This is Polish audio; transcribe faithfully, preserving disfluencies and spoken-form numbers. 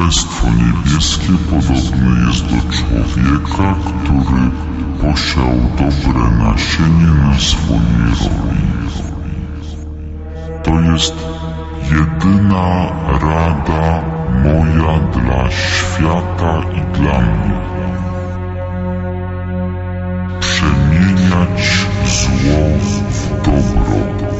Królestwo Niebieskie podobne jest do człowieka, który posiał dobre nasienie na swojej roli. To jest jedyna rada moja dla świata i dla mnie. Przemieniać zło w dobro.